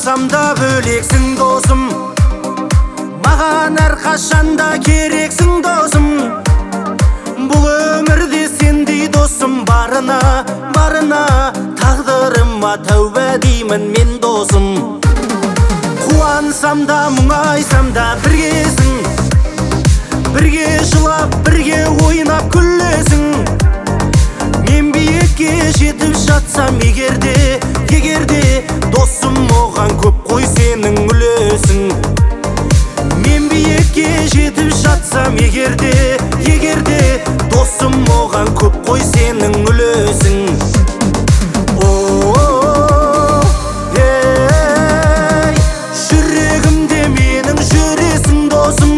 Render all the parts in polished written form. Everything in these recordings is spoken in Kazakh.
Қуансам да бөлексің досым, маған әрқашанда керексің досым. Бұл өмірде сендей досым барына, тағдырыма тәубә деймін мен досым. Қуансам да мұңайсам да біргесің, бірге жылап, бірге ойнап күлесің. Мен биікке жетіп жатсам егерде, досым оған көп қой сенің үлесің. Мен биікке жетіп жатсам егерде, досым оған көп қой сенің үлесің. Жүрегімде менің жүресің досым.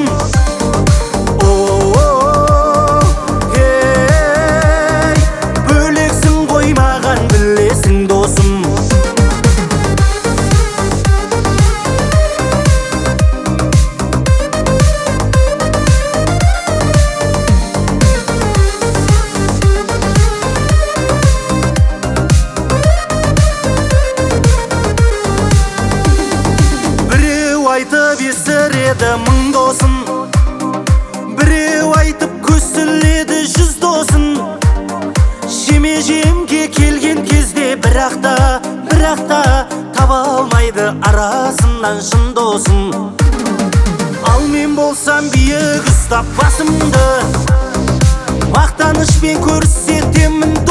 Бөлексің ғой маған білесің досым. Айтып есіреді мың досын, біреу айтып көсіледі жүз досын. Жеме-жемге келген кезде бірақта таба алмайды арасынан шын досын. Ал мен болсам биік ұстап басымды, мақтанышпен көрсетемін